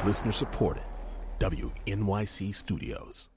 Listener supported. WNYC Studios.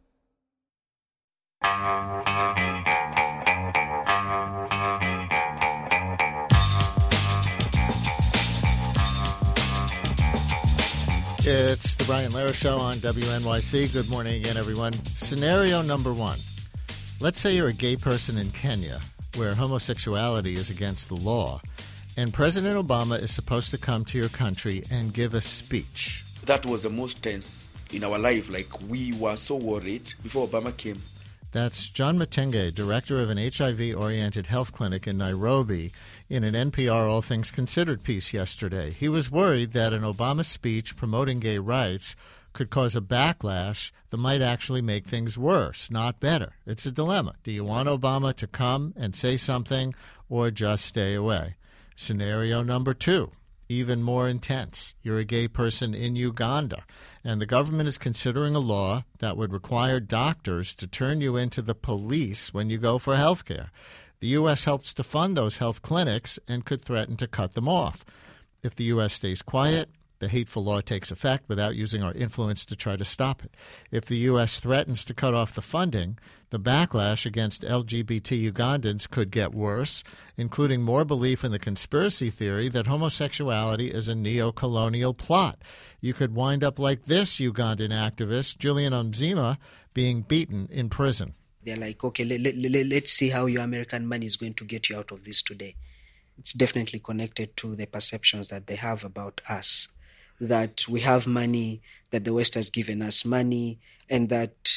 It's the Brian Lehrer Show on WNYC. Good morning again, everyone. Scenario number one. Let's say you're a gay person in Kenya, where homosexuality is against the law, and President Obama is supposed to come to your country and give a speech. That was the most tense in our life. Like, we were so worried before Obama came. That's John Matenge, director of an HIV-oriented health clinic in Nairobi, in an NPR All Things Considered piece yesterday. He was worried that an Obama speech promoting gay rights could cause a backlash that might actually make things worse, not better. It's a dilemma. Do you want Obama to come and say something or just stay away? Scenario number two, even more intense. You're a gay person in Uganda, and the government is considering a law that would require doctors to turn you into the police when you go for health care. The U.S. helps to fund those health clinics and could threaten to cut them off. If the U.S. stays quiet, the hateful law takes effect without using our influence to try to stop it. If the U.S. threatens to cut off the funding, the backlash against LGBT Ugandans could get worse, including more belief in the conspiracy theory that homosexuality is a neo-colonial plot. You could wind up like this Ugandan activist, Julian Onzima, being beaten in prison. They're like, okay, let's see how your American money is going to get you out of this today. It's definitely connected to the perceptions that they have about us, that we have money, that the West has given us money, and that,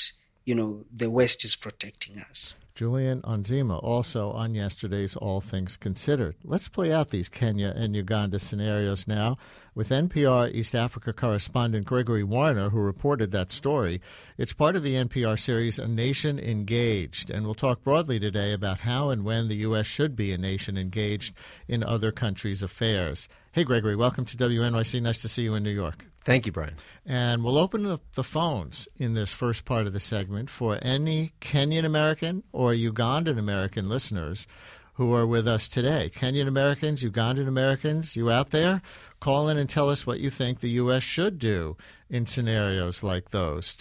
the West is protecting us. Julian Onzima, also on yesterday's All Things Considered. Let's play out these Kenya and Uganda scenarios now with NPR East Africa correspondent Gregory Warner, who reported that story. It's part of the NPR series A Nation Engaged, and we'll talk broadly today about how and when the U.S. should be a nation engaged in other countries' affairs. Hey, Gregory, welcome to WNYC. Nice to see you in New York. Thank you, Brian. And we'll open up the phones in this first part of the segment for any Kenyan American or Ugandan American listeners who are with us today. Kenyan Americans, Ugandan Americans, you out there? Call in and tell us what you think the U.S. should do in scenarios like those.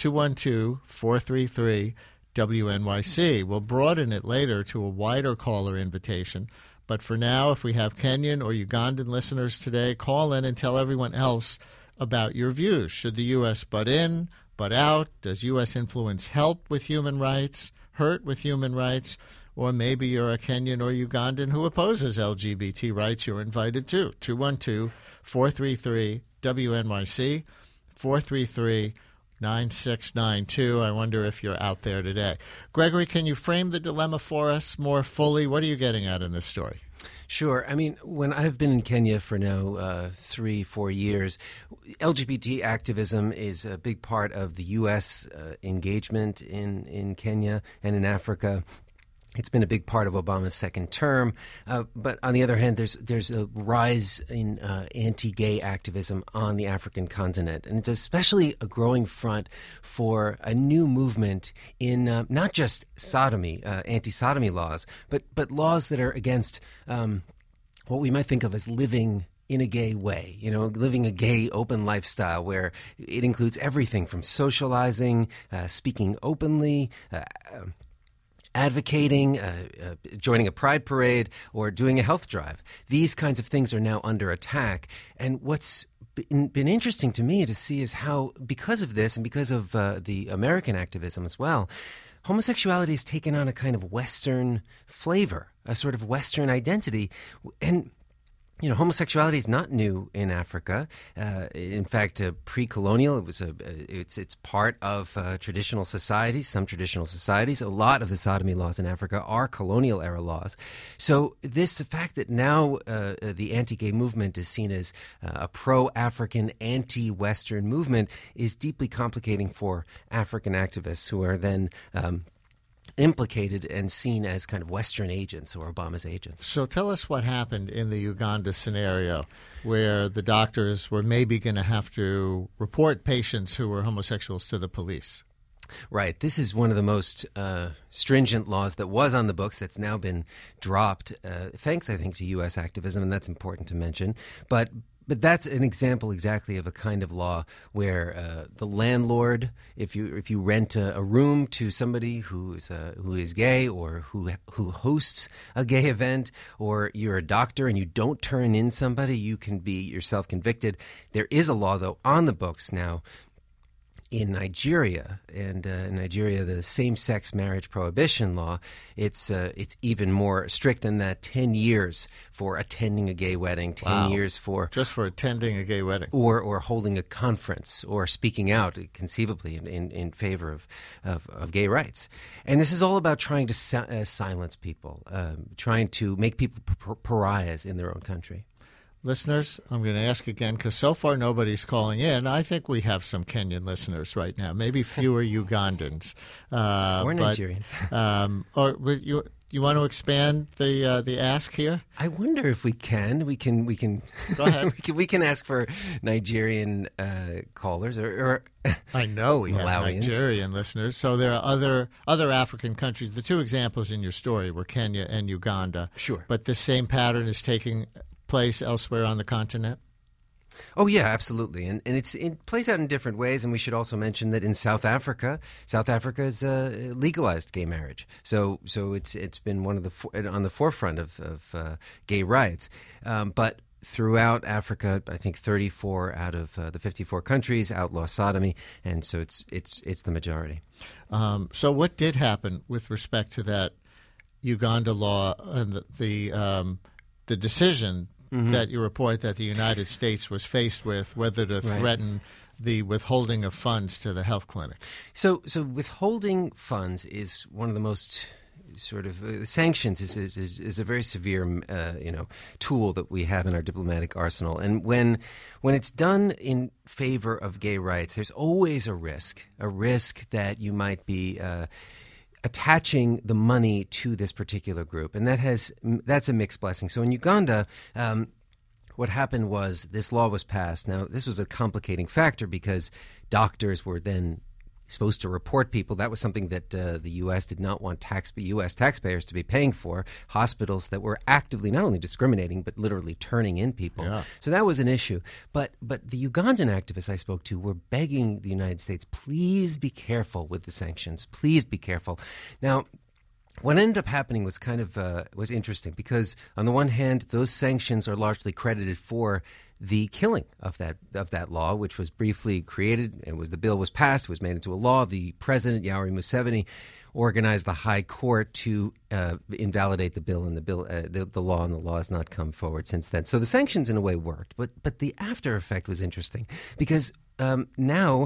212-433-WNYC. We'll broaden it later to a wider caller invitation. But for now, if we have Kenyan or Ugandan listeners today, call in and tell everyone else about your views. Should the U.S. butt in, butt out? Does U.S. influence help with human rights, hurt with human rights? Or maybe you're a Kenyan or Ugandan who opposes LGBT rights. You're invited too. 212-433-WNYC, 433-9692. I wonder if you're out there today. Gregory, can you frame the dilemma for us more fully? What are you getting at in this story? Sure. I mean, when I've been in Kenya for now 3-4 years, LGBT activism is a big part of the U.S. Engagement in Kenya and in Africa. It's been a big part of Obama's second term. But on the other hand, there's a rise in anti-gay activism on the African continent. And it's especially a growing front for a new movement in not just sodomy, anti-sodomy laws, but laws that are against what we might think of as living in a gay way, living a gay, open lifestyle where it includes everything from socializing, speaking openly, advocating, joining a pride parade, or doing a health drive. These kinds of things are now under attack. And what's been interesting to me to see is how, because of this and because of the American activism as well, homosexuality has taken on a kind of Western flavor, a sort of Western identity. And homosexuality is not new in Africa. In fact, pre-colonial, it's part of traditional societies. Some traditional societies, a lot of the sodomy laws in Africa are colonial era laws. So the fact that now the anti-gay movement is seen as a pro-African, anti-Western movement is deeply complicating for African activists who are then implicated and seen as kind of Western agents or Obama's agents. So tell us what happened in the Uganda scenario where the doctors were maybe going to have to report patients who were homosexuals to the police. Right. This is one of the most stringent laws that was on the books that's now been dropped, thanks, I think, to U.S. activism, and that's important to mention. But But that's an example exactly of a kind of law where the landlord, if you rent a room to somebody who is gay or who hosts a gay event, or you're a doctor and you don't turn in somebody, you can be yourself convicted. There is a law, though, on the books now in Nigeria, and in Nigeria, the same-sex marriage prohibition law, it's even more strict than that. 10 years for attending a gay wedding, 10 years for just for attending a gay wedding, or holding a conference, or speaking out conceivably in favor of gay rights. And this is all about trying to silence people, trying to make people pariahs in their own country. Listeners, I'm going to ask again because so far nobody's calling in. I think we have some Kenyan listeners right now, maybe fewer Ugandans. Or Nigerians. Or you want to expand the ask here? I wonder if we can. We can. Go ahead. we can ask for Nigerian callers or I know we have Malawians. Nigerian listeners. So there are other African countries. The two examples in your story were Kenya and Uganda. Sure. But the same pattern is taking place elsewhere on the continent? Oh, yeah, absolutely. And it plays out in different ways. And we should also mention that in South Africa has legalized gay marriage. So it's been one of on the forefront of gay rights. But throughout Africa, I think 34 out of the 54 countries outlaw sodomy, and so it's the majority. So what did happen with respect to that Uganda law and the decision that you report that the United States was faced with whether to threaten the withholding of funds to the health clinic? So withholding funds is one of the most sort of sanctions is a very severe tool that we have in our diplomatic arsenal. And when it's done in favor of gay rights, there's always a risk that you might be attaching the money to this particular group, and that's a mixed blessing. So in Uganda, what happened was this law was passed. Now, this was a complicating factor because doctors were then supposed to report people. That was something that the U.S. did not want U.S. taxpayers to be paying for, hospitals that were actively not only discriminating but literally turning in people. Yeah. So that was an issue. But the Ugandan activists I spoke to were begging the United States, please be careful with the sanctions. Please be careful. Now, what ended up happening was kind of was interesting because on the one hand, those sanctions are largely credited for the killing of that law, which was briefly created. The bill was passed, it was made into a law. The president, Yoweri Museveni, organized the High Court to invalidate the bill, and the law has not come forward since then. So the sanctions, in a way, worked, but the after effect was interesting because now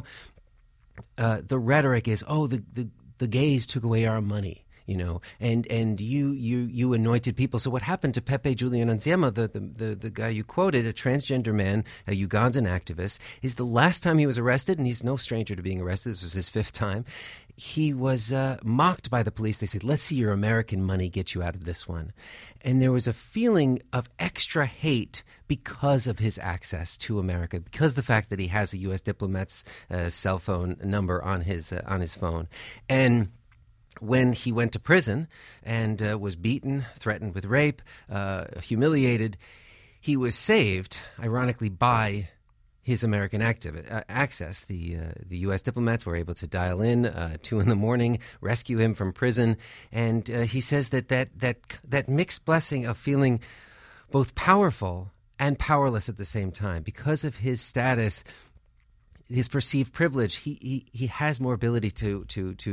the rhetoric is, the gays took away our money. And you anointed people. So what happened to Pepe Julian Nzema, the guy you quoted, a transgender man, a Ugandan activist, is the last time he was arrested, and he's no stranger to being arrested. This was his 5th time. He was mocked by the police. They said, let's see your American money get you out of this one. And there was a feeling of extra hate because of his access to America, because of the fact that he has a U.S. diplomat's cell phone number on his phone. And when he went to prison and was beaten, threatened with rape, humiliated, he was saved, ironically, by his American access. The U.S. diplomats were able to dial in 2 a.m, rescue him from prison, and he says that mixed blessing of feeling both powerful and powerless at the same time because of his status. His perceived privilege, he has more ability to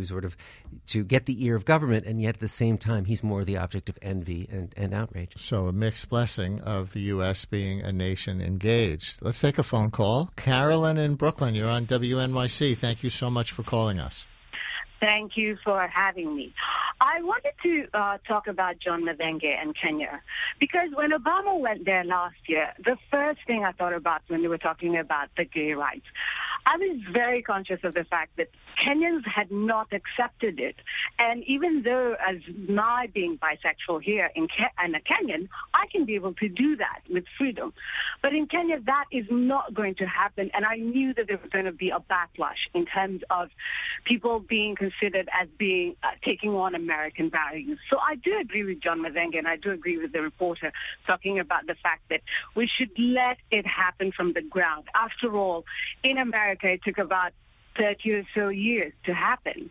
get the ear of government, and yet at the same time he's more the object of envy and outrage. So a mixed blessing of the U.S. being a nation engaged. Let's take a phone call. Carolyn in Brooklyn, you're on WNYC. Thank you so much for calling us. Thank you for having me. I wanted to talk about John Mavenge and Kenya, because when Obama went there last year, the first thing I thought about when they were talking about the gay rights, I was very conscious of the fact that Kenyans had not accepted it. And even though, as my being bisexual here and a Kenyan, I can be able to do that with freedom. But in Kenya, that is not going to happen. And I knew that there was going to be a backlash in terms of people being considered as being taking on American values. So I do agree with John Mathenge, and I do agree with the reporter talking about the fact that we should let it happen from the ground. After all, in America, it took about 30 or so years to happen.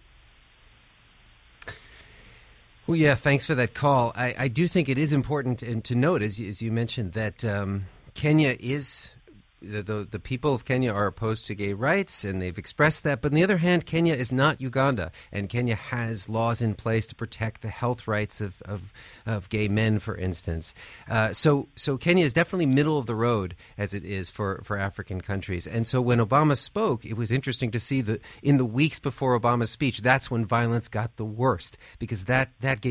Well, yeah, thanks for that call. I do think it is important to note, as you mentioned, that Kenya is, the people of Kenya are opposed to gay rights, and they've expressed that. But on the other hand, Kenya is not Uganda, and Kenya has laws in place to protect the health rights of gay men, for instance. So Kenya is definitely middle of the road, as it is for African countries. And so when Obama spoke, it was interesting to see that in the weeks before Obama's speech, that's when violence got the worst, because that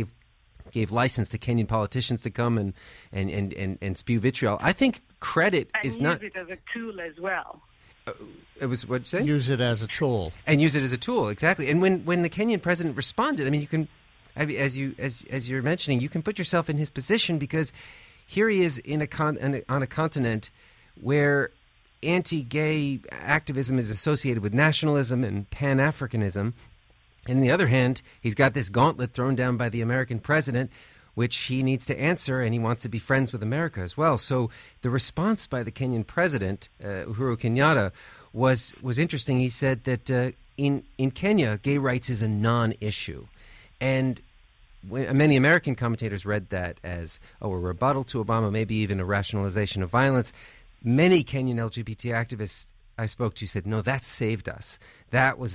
gave license to Kenyan politicians to come and spew vitriol. I think credit is not... And use it as a tool as well. It was, what'd you say? Use it as a tool. And use it as a tool, exactly. And when the Kenyan president responded, I mean, you can, as you're mentioning, you can put yourself in his position, because here he is on a continent where anti-gay activism is associated with nationalism and Pan-Africanism. And on the other hand, he's got this gauntlet thrown down by the American president, which he needs to answer, and he wants to be friends with America as well. So the response by the Kenyan president, Uhuru Kenyatta, was interesting. He said that in Kenya, gay rights is a non-issue. And many American commentators read that as, a rebuttal to Obama, maybe even a rationalization of violence. Many Kenyan LGBT activists I spoke to said, no, that saved us. That was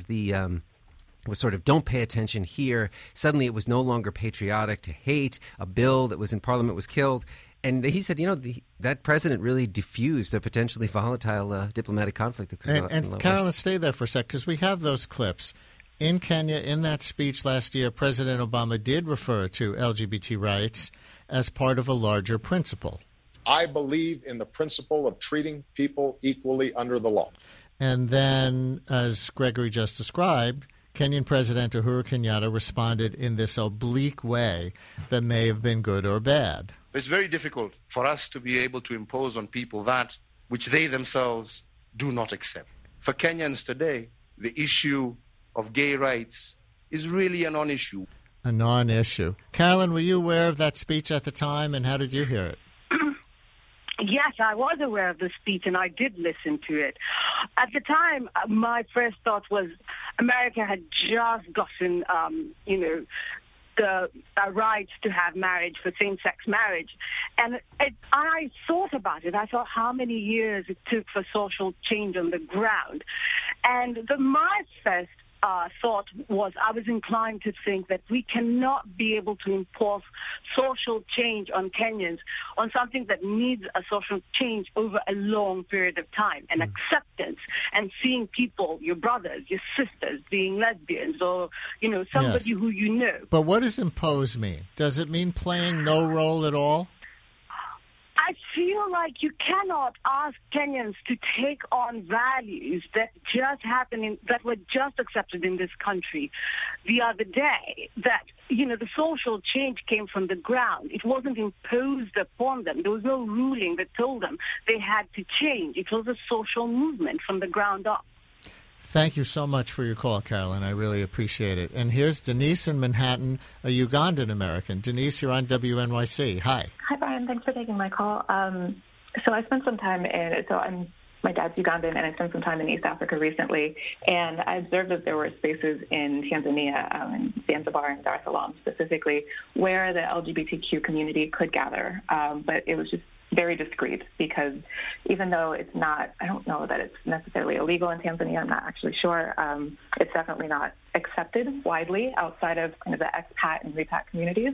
was sort of, don't pay attention here. Suddenly it was no longer patriotic to hate. A bill that was in Parliament was killed. And he said, that president really diffused a potentially volatile diplomatic conflict. And Carolyn, stay there for a sec, because we have those clips. In Kenya, in that speech last year, President Obama did refer to LGBT rights as part of a larger principle. I believe in the principle of treating people equally under the law. And then, as Gregory just described, Kenyan President Uhuru Kenyatta responded in this oblique way that may have been good or bad. It's very difficult for us to be able to impose on people that which they themselves do not accept. For Kenyans today, the issue of gay rights is really a non-issue. A non-issue. Carolyn, were you aware of that speech at the time, and how did you hear it? Yes, I was aware of the speech, and I did listen to it. At the time, my first thought was America had just gotten, the right to have marriage, for same-sex marriage. And I thought about it. I thought how many years it took for social change on the ground. And my first thought was, I was inclined to think that we cannot be able to impose social change on Kenyans on something that needs a social change over a long period of time, and acceptance, and seeing people, your brothers, your sisters, being lesbians, or, somebody who you know. But what does impose mean? Does it mean playing no role at all? I feel like you cannot ask Kenyans to take on values that that were just accepted in this country the other day, that, the social change came from the ground. It wasn't imposed upon them. There was no ruling that told them they had to change. It was a social movement from the ground up. Thank you so much for your call, Carolyn. I really appreciate it. And here's Denise in Manhattan, a Ugandan American. Denise, you're on WNYC. Hi. Hi, Brian. Thanks for taking my call. So I spent some time my dad's Ugandan, and I spent some time in East Africa recently, and I observed that there were spaces in Tanzania, in Zanzibar and Dar es Salaam specifically, where the LGBTQ community could gather, but it was just very discreet, because even though it's not, I don't know that it's necessarily illegal in Tanzania, I'm not actually sure, it's definitely not accepted widely outside of kind of the expat and repat communities.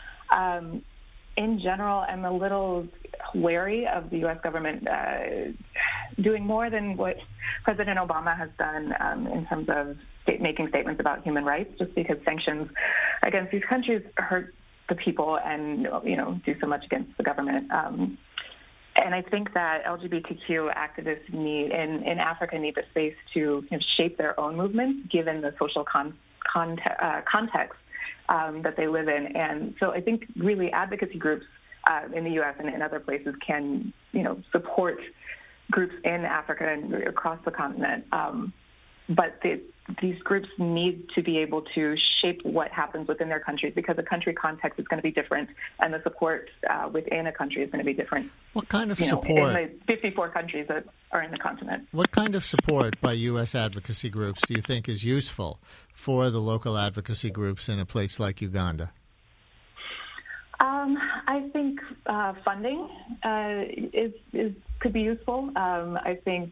In general, I'm a little wary of the U.S. government doing more than what President Obama has done in terms of making statements about human rights, just because sanctions against these countries hurt the people and, do so much against the government. And I think that LGBTQ activists in Africa need the space to shape their own movements, given the social context that they live in. And so I think really advocacy groups in the U.S. and in other places can, support groups in Africa and across the continent. But these groups need to be able to shape what happens within their countries, because the country context is going to be different, and the support within a country is going to be different. What kind of support? In the 54 countries that are in the continent. What kind of support by U.S. advocacy groups do you think is useful for the local advocacy groups in a place like Uganda? I think funding could be useful. I think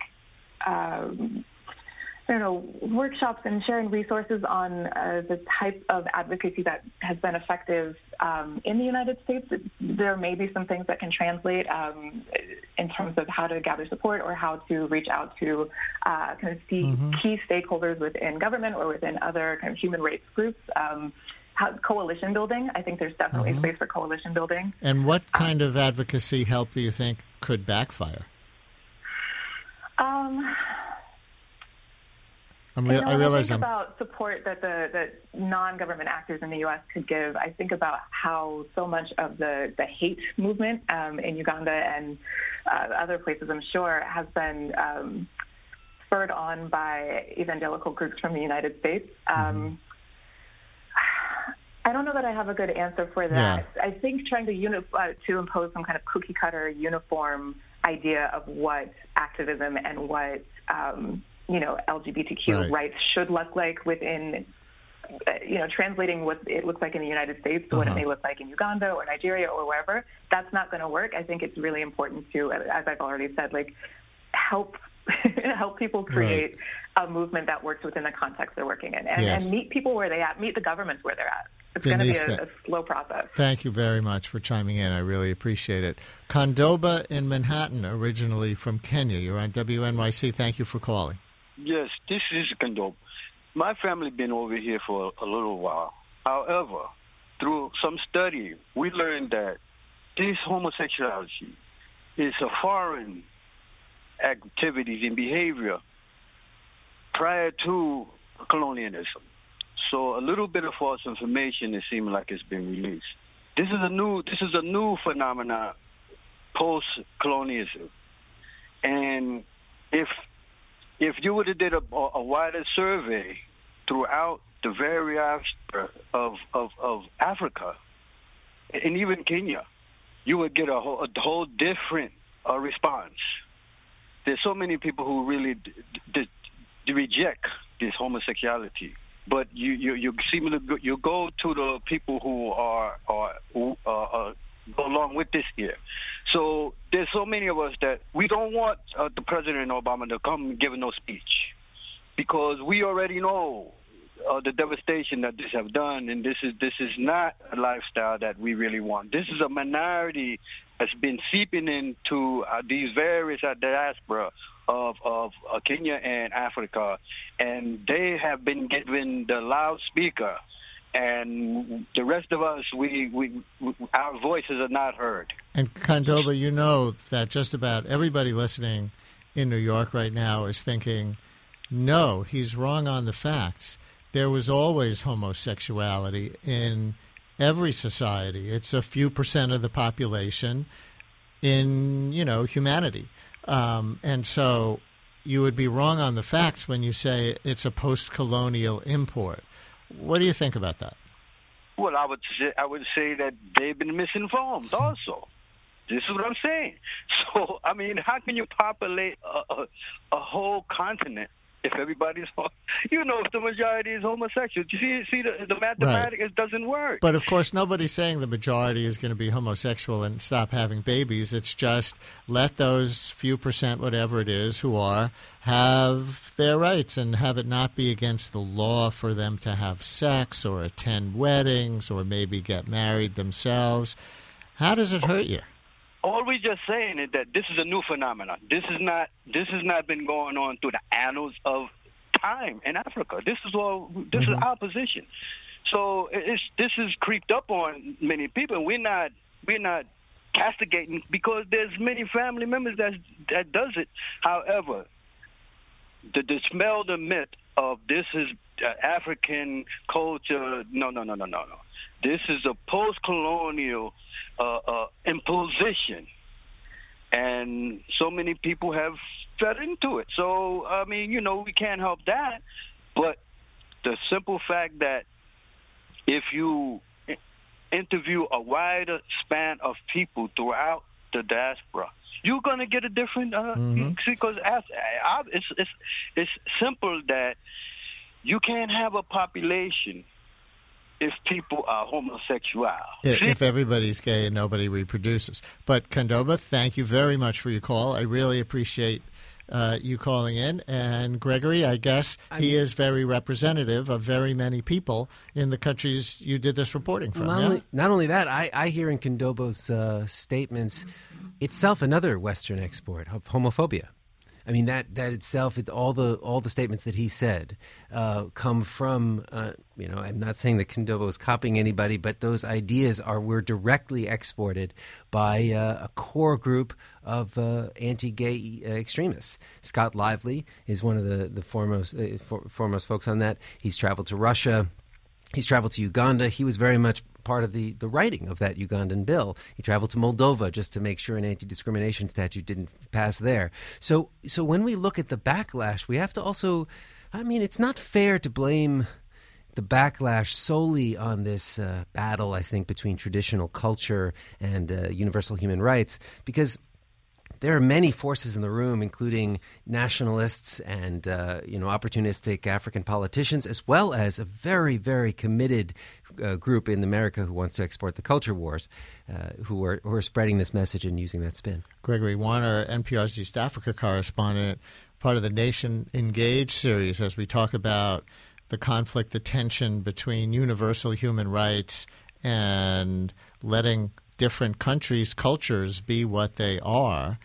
workshops and sharing resources on the type of advocacy that has been effective in the United States. There may be some things that can translate in terms of how to gather support or how to reach out to key stakeholders within government or within other kind of human rights groups. Coalition building. I think there's definitely space for coalition building. And what kind of advocacy help do you think could backfire? I realize think about support that non-government actors in the U.S. could give. I think about how so much of the hate movement in Uganda and other places, I'm sure, has been spurred on by evangelical groups from the United States. I don't know that I have a good answer for that. Yeah. I think trying to impose some kind of cookie-cutter uniform idea of what activism and what LGBTQ rights should look like within, translating what it looks like in the United States to what it may look like in Uganda or Nigeria or wherever. That's not going to work. I think it's really important to, as I've already said, help people create a movement that works within the context they're working in, and meet people where they're at, meet the governments where they're at. It's going to be a slow process. Thank you very much for chiming in. I really appreciate it. Kondoba in Manhattan, originally from Kenya. You're on WNYC. Thank you for calling. Yes, this is Kondoba. My family been over here for a little while. However, through some study, we learned that this homosexuality is a foreign activities and behavior prior to colonialism. So a little bit of false information, it seems like it's been released. This is a new phenomenon post-colonialism. And if you would have did a wider survey throughout the various of Africa and even Kenya, you would get a whole different response. There's so many people who really reject this homosexuality, but you seem to you go to the people who go along with this here. So there's so many of us that we don't want the President Obama to come give no speech, because we already know the devastation that this have done, and this is not a lifestyle that we really want. This is a minority that's been seeping into these various diaspora of Kenya and Africa, and they have been given the loudspeaker, and the rest of us, our voices are not heard. And Kondoba, you know that just about everybody listening in New York right now is thinking, no, he's wrong on the facts. There was always homosexuality in every society. It's a few percent of the population in, humanity. And so you would be wrong on the facts when you say it's a post-colonial import. What do you think about that? Well, I would say that they've been misinformed also. This is what I'm saying. So, I mean, how can you populate a whole continent if everybody's, if the majority is homosexual? You see the mathematics, It doesn't work. But, of course, nobody's saying the majority is going to be homosexual and stop having babies. It's just let those few percent, whatever it is, who are, have their rights and have it not be against the law for them to have sex or attend weddings or maybe get married themselves. How does it hurt you? All we're just saying is that this is a new phenomenon. This has not been going on through the annals of time in Africa. This is our position. So this is creeped up on many people. We're not castigating because there's many family members that does it. However, to dispel the myth of this is African culture, no. This is a post-colonial imposition, and so many people have fed into it. So, I mean, we can't help that. But the simple fact that if you interview a wider span of people throughout the diaspora, you're going to get a different, because it's simple that you can't have a population if people are homosexual. If everybody's gay and nobody reproduces. But Qandoba, thank you very much for your call. I really appreciate you calling in. And Gregory, I guess he is very representative of very many people in the countries you did this reporting from. Not only that, I hear in Qandoba's statements itself another Western export of homophobia. I mean, that itself, all the statements that he said come from, I'm not saying that Qandoba is copying anybody, but those ideas were directly exported by a core group of anti-gay extremists. Scott Lively is one of the foremost folks on that. He's traveled to Russia. He's traveled to Uganda. He was very much part of the writing of that Ugandan bill. He traveled to Moldova just to make sure an anti-discrimination statute didn't pass there. So when we look at the backlash, we have to also, it's not fair to blame the backlash solely on this battle, I think, between traditional culture and universal human rights, because there are many forces in the room, including nationalists and opportunistic African politicians, as well as a very, very committed group in America who wants to export the culture wars, who are spreading this message and using that spin. Gregory Warner, NPR's East Africa correspondent, part of the Nation Engaged series, as we talk about the conflict, the tension between universal human rights and letting different countries' cultures be what they are.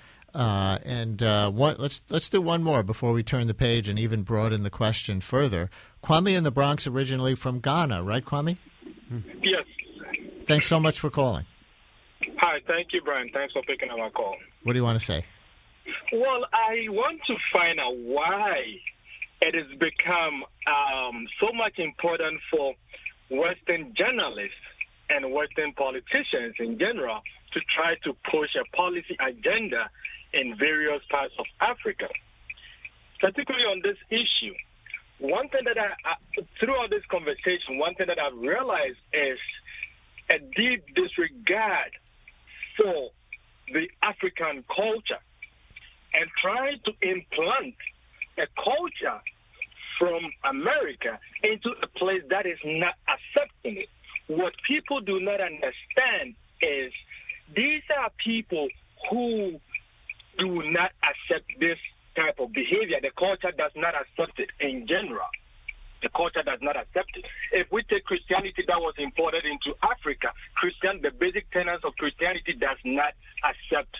Let's do one more before we turn the page and even broaden the question further. Kwame in the Bronx, originally from Ghana, right, Kwame? Yes. Thanks so much for calling. Hi, thank you, Brian. Thanks for picking up my call. What do you want to say? Well, I want to find out why it has become so much important for Western journalists and Western politicians in general to try to push a policy agenda in various parts of Africa, particularly on this issue. One thing that throughout this conversation, one thing that I've realized is a deep disregard for the African culture and trying to implant a culture from America into a place that is not accepting it. What people do not understand is these are people who do not accept this type of behavior. The culture does not accept it in general. The culture does not accept it. If we take Christianity that was imported into Africa, the basic tenets of Christianity does not accept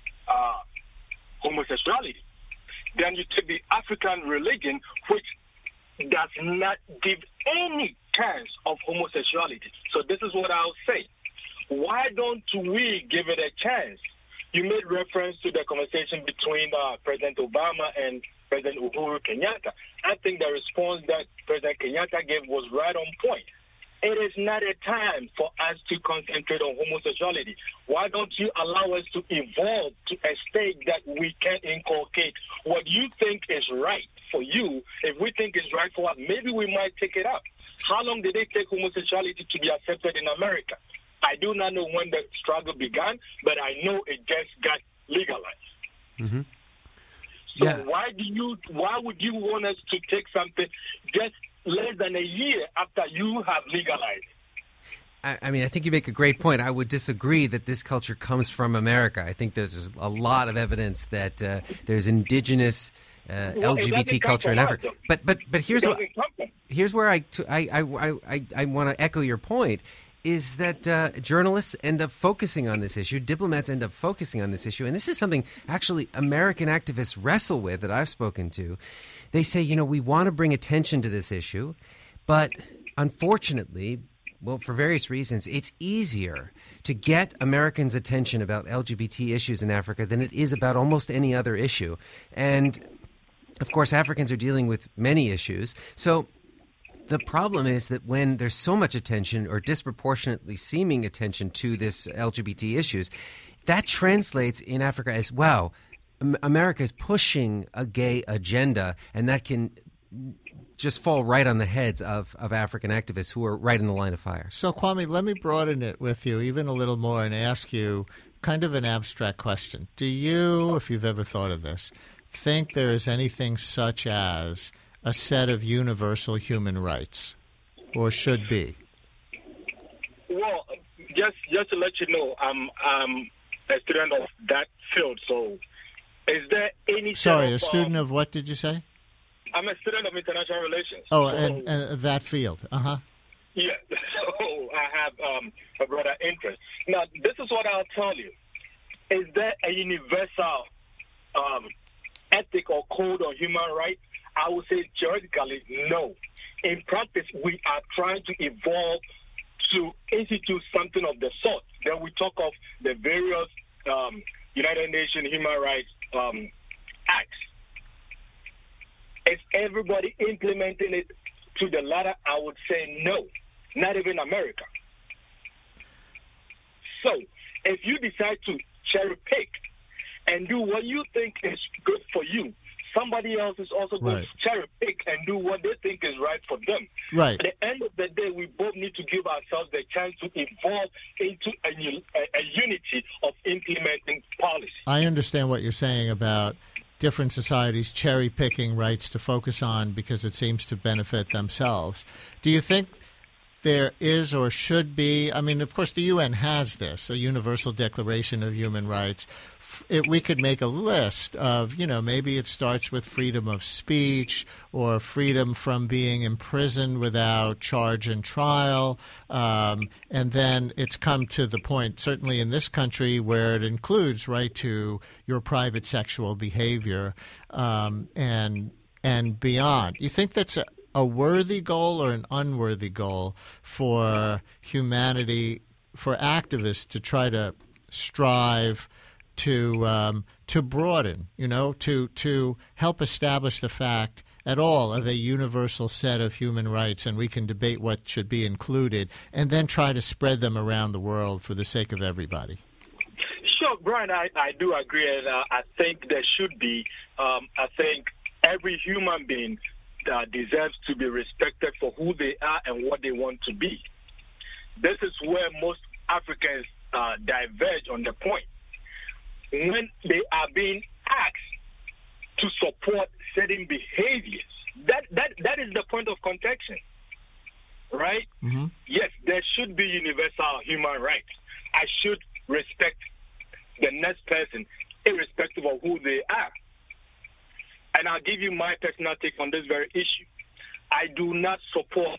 homosexuality. Then you take the African religion, which does not give any chance of homosexuality. So this is what I'll say. Why don't we give it a chance? You made reference to the conversation between President Obama and President Uhuru Kenyatta. I think the response that President Kenyatta gave was right on point. It is not a time for us to concentrate on homosexuality. Why don't you allow us to evolve to a state that we can inculcate what you think is right for you? If we think it's right for us, maybe we might take it up. How long did it take homosexuality to be accepted in America? I do not know when the struggle began, but I know it just got legalized. Mm-hmm. So why would you want us to take something just less than a year after you have legalized? I think you make a great point. I would disagree that this culture comes from America. I think there's a lot of evidence that there's indigenous LGBT culture in Africa. But here's where I want to echo your point. Is that journalists end up focusing on this issue, diplomats end up focusing on this issue, and this is something actually American activists wrestle with that I've spoken to. They say, we want to bring attention to this issue, but unfortunately, well, for various reasons, it's easier to get Americans' attention about LGBT issues in Africa than it is about almost any other issue. And, of course, Africans are dealing with many issues. So the problem is that when there's so much attention or disproportionately seeming attention to this LGBT issues, that translates in Africa as, wow, America is pushing a gay agenda, and that can just fall right on the heads of African activists who are right in the line of fire. So, Kwame, let me broaden it with you even a little more and ask you kind of an abstract question. Do you, if you've ever thought of this, think there is anything such as a set of universal human rights, or should be? Well, just to let you know, I'm a student of that field. So, is there any? Sorry, a student of what did you say? I'm a student of international relations. Oh, so, and that field. Yeah. So I have a broader interest. Now, this is what I'll tell you. Is there a universal ethic or code on human rights? I would say theoretically, no. In practice, we are trying to evolve to institute something of the sort. Then we talk of the various United Nations human rights acts. Is everybody implementing it to the latter? I would say no, not even America. So if you decide to cherry pick and do what you think is good for you, somebody else is also going to cherry pick and do what they think is right for them. Right. At the end of the day, we both need to give ourselves the chance to evolve into a unity of implementing policy. I understand what you're saying about different societies cherry-picking rights to focus on because it seems to benefit themselves. Do you think there is or should be, I mean, of course, the UN has this, a Universal Declaration of Human Rights. We could make a list of, maybe it starts with freedom of speech or freedom from being imprisoned without charge and trial. And then it's come to the point, certainly in this country, where it includes right to your private sexual behavior and beyond. You think that's a worthy goal or an unworthy goal for humanity, for activists to try to strive to broaden, to help establish the fact at all of a universal set of human rights, and we can debate what should be included, and then try to spread them around the world for the sake of everybody? Sure, Brian, I do agree, and I think there should be. I think every human being deserves to be respected for who they are and what they want to be. This is where most Africans diverge on the point. When they are being asked to support certain behaviors, that is the point of contention, right? Mm-hmm. Yes, there should be universal human rights. I should respect the next person, irrespective of who they are. And I'll give you my personal take on this very issue. I do not support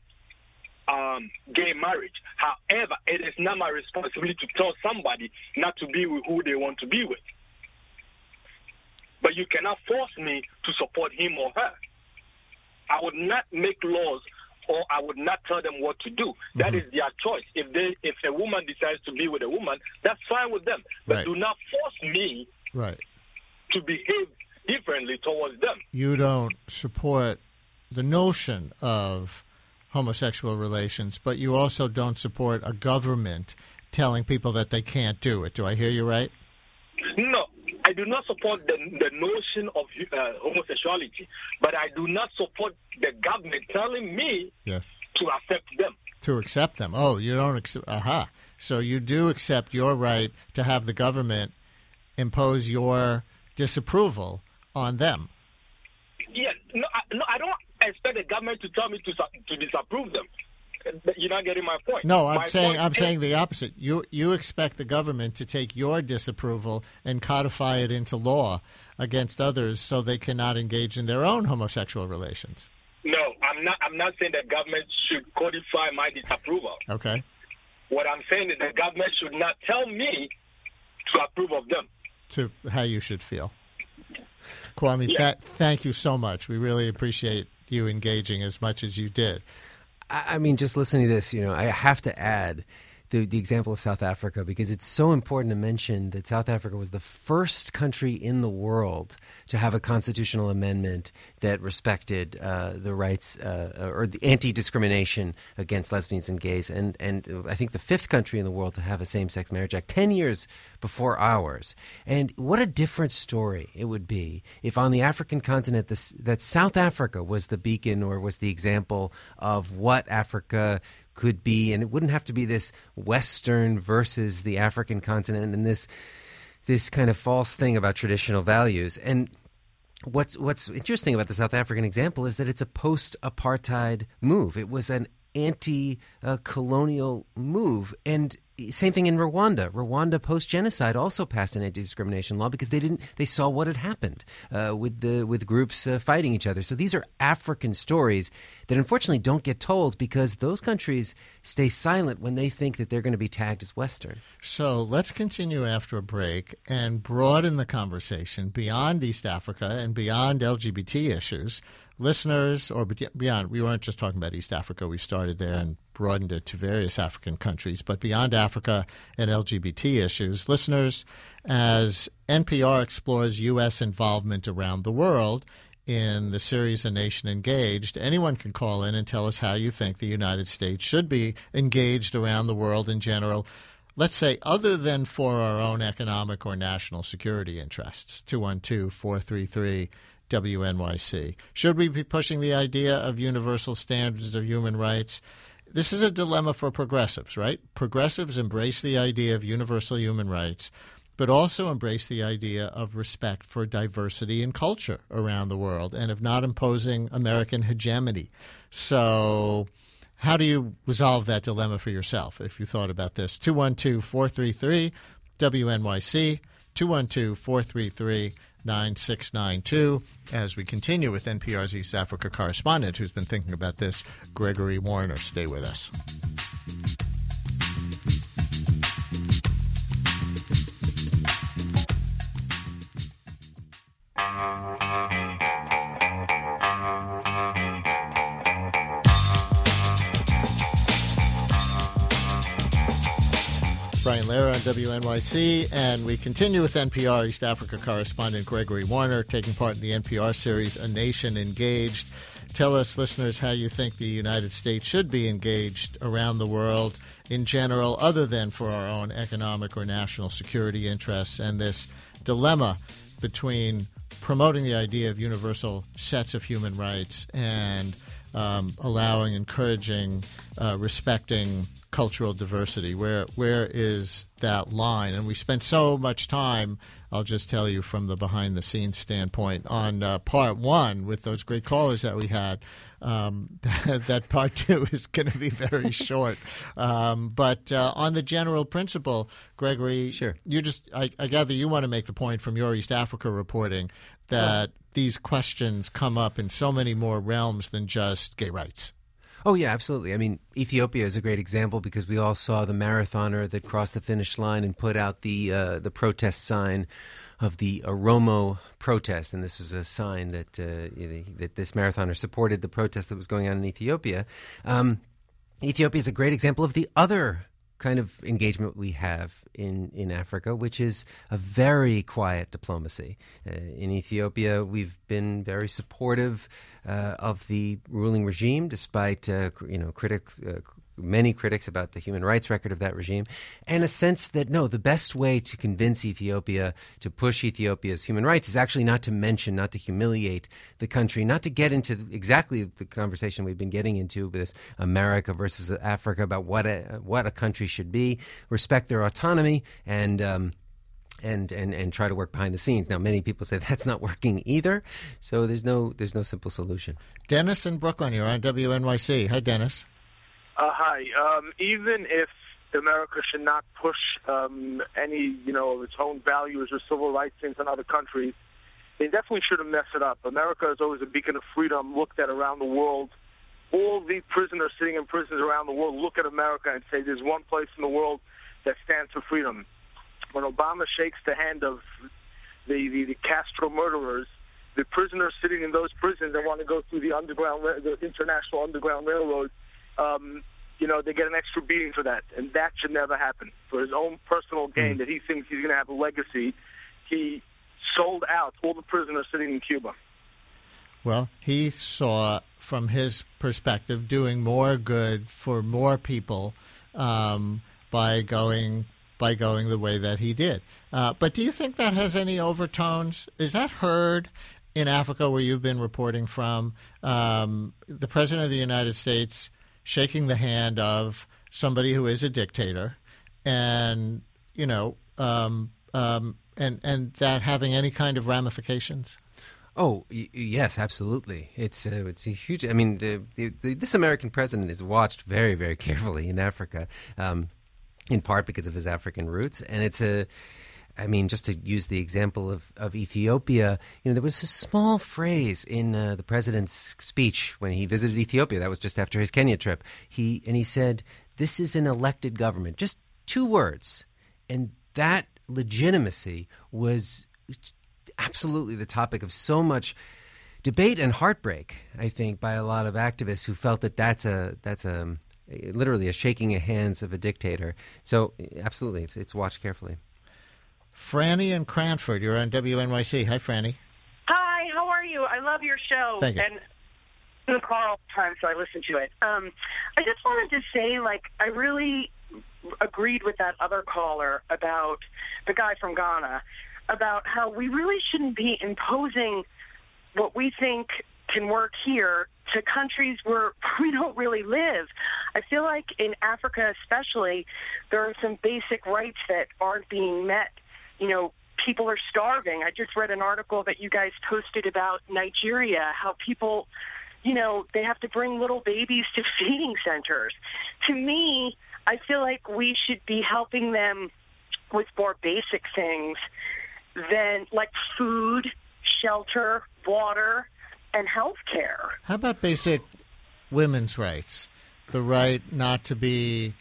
gay marriage. However, it is not my responsibility to tell somebody not to be with who they want to be with. But you cannot force me to support him or her. I would not make laws or I would not tell them what to do. That is their choice. If a woman decides to be with a woman, that's fine with them. But do not force me to behave differently towards them. You don't support the notion of homosexual relations, but you also don't support a government telling people that they can't do it. Do I hear you right? No, I do not support the notion of homosexuality, but I do not support the government telling me to accept them. To accept them. Oh, you don't accept. Aha. So you do accept your right to have the government impose your disapproval on them. Yes. No, I don't expect the government to tell me to disapprove them. You're not getting my point. No, I'm saying the opposite. You expect the government to take your disapproval and codify it into law against others so they cannot engage in their own homosexual relations. No, I'm not saying the government should codify my disapproval. Okay. What I'm saying is the government should not tell me to approve of them. To how you should feel. Kwame, thank you so much. We really appreciate you engaging as much as you did. I mean, just listening to this, I have to add the example of South Africa, because it's so important to mention that South Africa was the first country in the world to have a constitutional amendment that respected the rights or the anti-discrimination against lesbians and gays, and I think the fifth country in the world to have a same-sex marriage act 10 years before ours. And what a different story it would be if on the African continent that South Africa was the beacon or was the example of what Africa could be, and it wouldn't have to be this Western versus the African continent and this kind of false thing about traditional values. And what's interesting about the South African example is that it's a post-apartheid move. It was an anti-colonial move. And same thing in Rwanda. Rwanda post-genocide also passed an anti-discrimination law because they saw what had happened with groups fighting each other. So these are African stories that unfortunately don't get told because those countries stay silent when they think that they're going to be tagged as Western. So let's continue after a break and broaden the conversation beyond East Africa and beyond LGBT issues. Listeners, or beyond, we weren't just talking about East Africa. We started there and broadened it to various African countries. But beyond Africa and LGBT issues, listeners, as NPR explores U.S. involvement around the world in the series A Nation Engaged, anyone can call in and tell us how you think the United States should be engaged around the world in general, let's say other than for our own economic or national security interests. 212-433 WNYC. Should we be pushing the idea of universal standards of human rights? This is a dilemma for progressives, right? Progressives embrace the idea of universal human rights, but also embrace the idea of respect for diversity and culture around the world and of not imposing American hegemony. So how do you resolve that dilemma for yourself, if you thought about this? 212-433 WNYC, 212-433-9692. As we continue with NPR's East Africa correspondent who's been thinking about this, Gregory Warner. Stay with us. Brian Lehrer on WNYC, and we continue with NPR East Africa correspondent Gregory Warner, taking part in the NPR series A Nation Engaged. Tell us, listeners, how you think the United States should be engaged around the world in general, other than for our own economic or national security interests, and this dilemma between promoting the idea of universal sets of human rights and allowing, encouraging, respecting cultural diversity. Where is that line? And we spent so much time, I'll just tell you from the behind-the-scenes standpoint, on part one with those great callers that we had. That part two is going to be very short. But on the general principle, Gregory, sure. I gather you want to make the point from your East Africa reporting that these questions come up in so many more realms than just gay rights. Oh, yeah, absolutely. I mean, Ethiopia is a great example because we all saw the marathoner that crossed the finish line and put out the protest sign of the Oromo protest. And this was a sign that this marathoner supported the protest that was going on in Ethiopia. Ethiopia is a great example of the other kind of engagement we have in Africa, which is a very quiet diplomacy. In Ethiopia, we've been very supportive of the ruling regime, despite many critics about the human rights record of that regime, and a sense that, no, the best way to convince Ethiopia to push Ethiopia's human rights is actually not to mention, not to humiliate the country, not to get into exactly the conversation we've been getting into with this America versus Africa about what a country should be, respect their autonomy, and try to work behind the scenes. Now, many people say that's not working either, so there's no simple solution. Dennis in Brooklyn, you're on WNYC. Hi, Dennis. Hi. Even if America should not push any, of its own values or civil rights things in other countries, they definitely shouldn't mess it up. America is always a beacon of freedom looked at around the world. All the prisoners sitting in prisons around the world look at America and say there's one place in the world that stands for freedom. When Obama shakes the hand of the Castro murderers, the prisoners sitting in those prisons that want to go through the International Underground Railroad, they get an extra beating for that. And that should never happen. For his own personal gain that he thinks he's going to have a legacy, he sold out all the prisoners sitting in Cuba. Well, he saw, from his perspective, doing more good for more people by going the way that he did. But do you think that has any overtones? Is that heard in Africa, where you've been reporting from? The President of the United States shaking the hand of somebody who is a dictator, and and that having any kind of ramifications? Oh, yes, absolutely. It's a huge. I mean, this American president is watched very, very carefully in Africa, in part because of his African roots, and just to use the example of Ethiopia, there was a small phrase in the president's speech when he visited Ethiopia. That was just after his Kenya trip. He said, "This is an elected government." Just 2 words, and that legitimacy was absolutely the topic of so much debate and heartbreak, I think, by a lot of activists who felt that that's literally a shaking of hands of a dictator. So absolutely, it's watched carefully. Franny in Cranford, you're on WNYC. Hi, Franny. Hi, how are you? I love your show. Thank you. And in the car all the time, so I listen to it. I just wanted to say, I really agreed with that other caller about the guy from Ghana, about how we really shouldn't be imposing what we think can work here to countries where we don't really live. I feel like in Africa especially, there are some basic rights that aren't being met. People are starving. I just read an article that you guys posted about Nigeria, how people, they have to bring little babies to feeding centers. To me, I feel like we should be helping them with more basic things than like food, shelter, water, and health care. How about basic women's rights? The right not to be,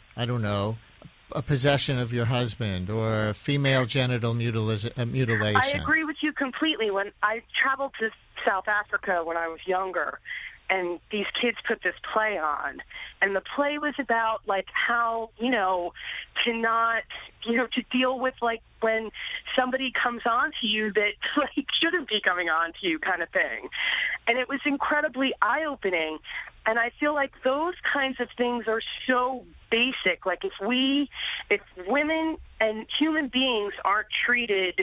a possession of your husband or female genital mutilation. I agree with you completely. When I traveled to South Africa when I was younger, and these kids put this play on, and the play was about how to deal with when somebody comes on to you that shouldn't be coming on to you, kind of thing. And it was incredibly eye-opening. And I feel like those kinds of things are so basic. If women and human beings aren't treated,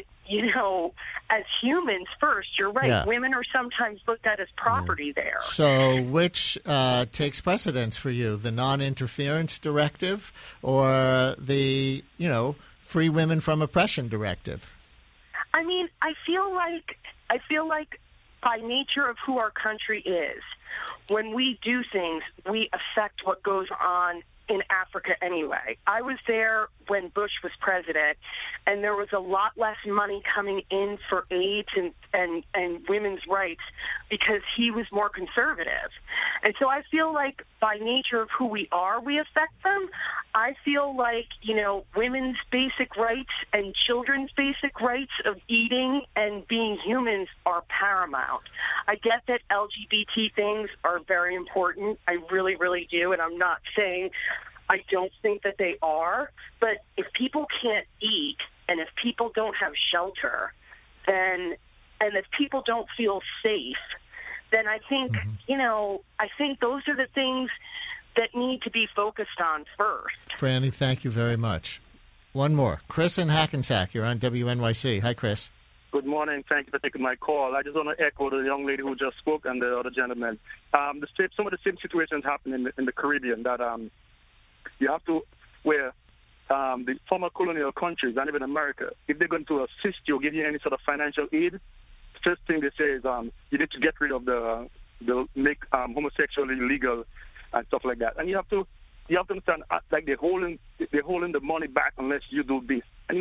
as humans first, you're right. Yeah. Women are sometimes looked at as property there. So which takes precedence for you, the non-interference directive or the, Free Women from Oppression directive? I mean, I feel like by nature of who our country is, when we do things, we affect what goes on in Africa anyway. I was there when Bush was president, and there was a lot less money coming in for AIDS and women's rights because he was more conservative. And so I feel like by nature of who we are, we affect them. I feel like, women's basic rights and children's basic rights of eating and being humans are paramount. I get that LGBT things are very important. I really, really do. And I'm not saying I don't think that they are. But if people can't eat and if people don't have shelter, and if people don't feel safe, then I think, I think those are the things that need to be focused on first. Franny, thank you very much. One more. Chris in Hackensack, you're on WNYC. Hi, Chris. Good morning. Thank you for taking my call. I just want to echo the young lady who just spoke and the other gentleman. Some of the same situations happen in the Caribbean that you have to, where the former colonial countries and even America, if they're going to assist you or give you any sort of financial aid, the first thing they say is you need to get rid of make homosexuality illegal and stuff like that. And you have to understand, they're holding the money back unless you do this. And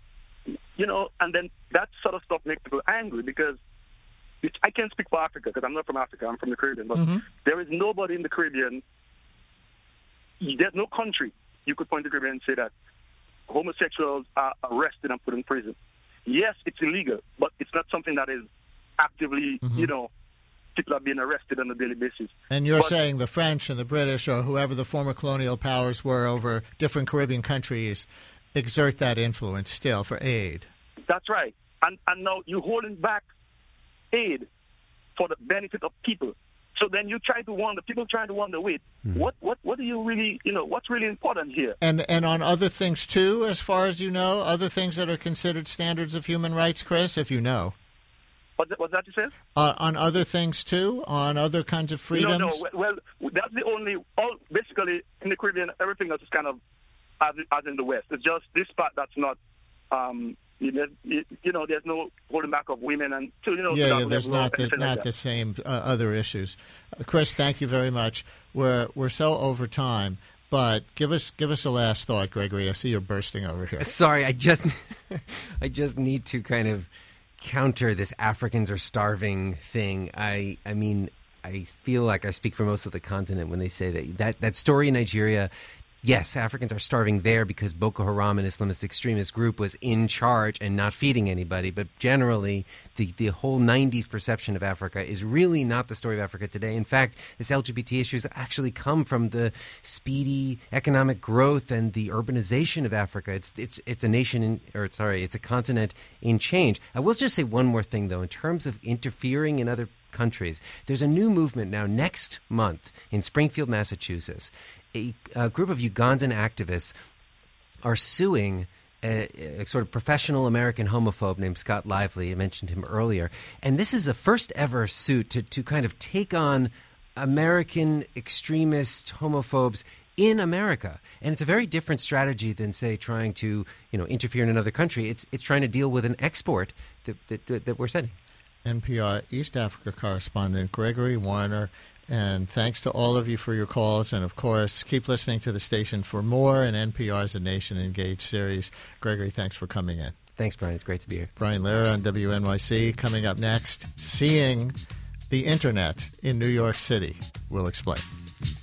and then that sort of stuff makes people angry because I can't speak for Africa because I'm not from Africa, I'm from the Caribbean, but there is nobody in the Caribbean, there's no country you could point to the Caribbean and say that homosexuals are arrested and put in prison. Yes, it's illegal, but it's not something that is actively, people are being arrested on a daily basis. And you're saying the French and the British or whoever the former colonial powers were over different Caribbean countries exert that influence still for aid. That's right. And now you're holding back aid for the benefit of people. So then you try to wonder, people trying to wonder, wait, what do you really, what's really important here? And on other things too, as far as you know, other things that are considered standards of human rights, Chris, if you know. What's that you said? On other things too, on other kinds of freedoms? No. Well, that's the only, basically in the Caribbean, everything else is kind of as in the West. It's just this part that's not, there's no holding back of women and there's not the same other issues. Chris, thank you very much. We're so over time, but give us a last thought, Gregory. I see you're bursting over here. Sorry, I just need to kind of counter this Africans are starving thing. I mean, I feel like I speak for most of the continent when they say that story in Nigeria. Yes, Africans are starving there because Boko Haram, an Islamist extremist group, was in charge and not feeding anybody. But generally, the whole 90s perception of Africa is really not the story of Africa today. In fact, this LGBT issues actually come from the speedy economic growth and the urbanization of Africa. It's a nation, it's a continent in change. I will just say one more thing, though, in terms of interfering in other countries. There's a new movement now next month in Springfield, Massachusetts. A group of Ugandan activists are suing a sort of professional American homophobe named Scott Lively. I mentioned him earlier. And this is the first ever suit to kind of take on American extremist homophobes in America. And it's a very different strategy than, say, trying to interfere in another country. It's trying to deal with an export that we're sending. NPR East Africa correspondent Gregory Warner. And thanks to all of you for your calls. And, of course, keep listening to the station for more in NPR's A Nation Engaged series. Gregory, thanks for coming in. Thanks, Brian. It's great to be here. Brian Lehrer on WNYC. Coming up next, seeing the Internet in New York City. We'll explain.